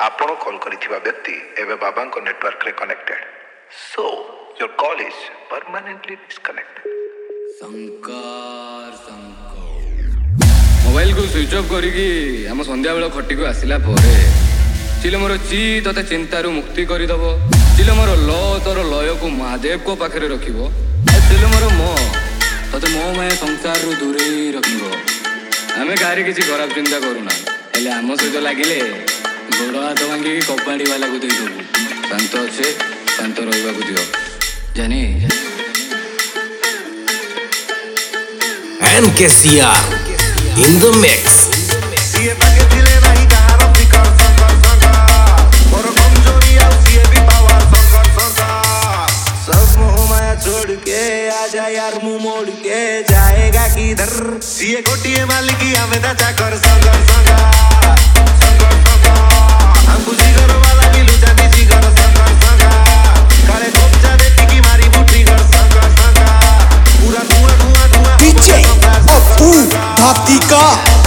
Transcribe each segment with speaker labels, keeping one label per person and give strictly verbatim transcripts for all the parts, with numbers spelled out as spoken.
Speaker 1: आपण कॉल करिथिबा व्यक्ति एवं बाबा को नेटवर्क रे connected so your call is permanently disconnected.
Speaker 2: Shankar Shankar mobile को स्विच ऑफ करिकी हम संध्या बेला खटी को आसिला परे चिले मोर ची तते चिंतारू मुक्ति करि दबो चिले मोर ल तोर लय को महादेव को पाखरे रखिबो चिले मोर म तते मो माया संसार रु दूरे रखिबो। हमें गारी किसी खराब चिंता करूना हेले आम सहित लगिले गोड़ हाथ भांगी कबाड़ी वाला को दे देबू शांत अच्छे शांत रहा दियो जानी
Speaker 3: M K C R in the mix।
Speaker 4: छोड़ के आजा यार मुंह मोड़ के जाएगा किधर ये गोटिए मालिकी हमें दाचा कर संगर संगा संगर संगा हम कुछ कर वाला भी लुचा दी कर संगर संगा करे कोपचा देखी की मारी बुटी कर संगर संगा पूरा धुआं धुआं धुआं
Speaker 3: डीजे अपू भातिका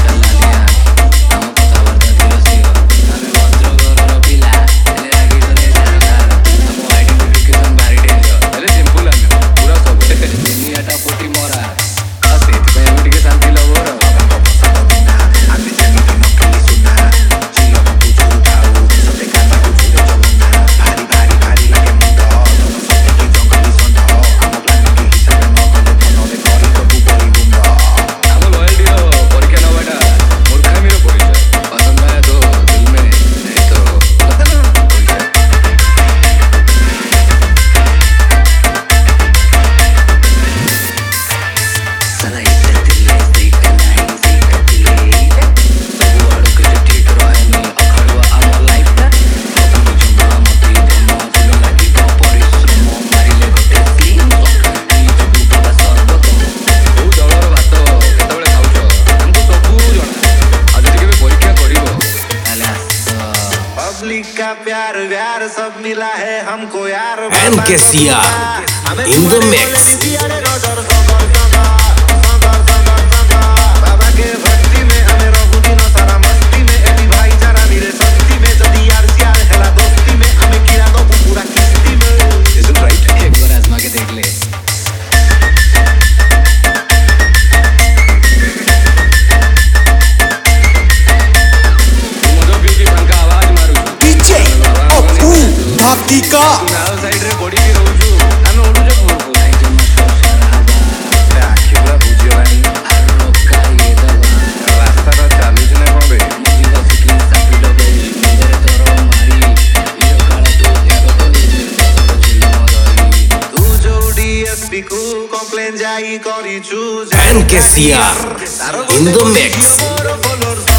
Speaker 4: का प्यार व्यार सब मिला है हमको यार
Speaker 3: M K C R in the mix।
Speaker 4: बाबा के भक्ति में हमें रघुदी न सारा मस्ती में एबी भाईचारा मेरे शक्ति में जदी यार सियार खेला दोस्ती में हमें किरा दो पूरा किस्ती में
Speaker 1: इज इट राइट
Speaker 2: एक बार आजमा के देख ले
Speaker 3: भातिका
Speaker 2: साइड रे बॉडी की रहउछु आमे ओडु जे को लाइट में शराबा
Speaker 1: आखि पूरा बुझियो नहीं
Speaker 2: रोका ये दबा
Speaker 1: रास्ता रा चालू जने कोन बे
Speaker 2: मुझे बस की सापी लो गई मेरे तोरो मारी ये काला तो त्याग तो ले चिल्ला मदाई
Speaker 4: तू जो डीएसपी को कंप्लेन जाई करी छु
Speaker 3: M K C R in the mix।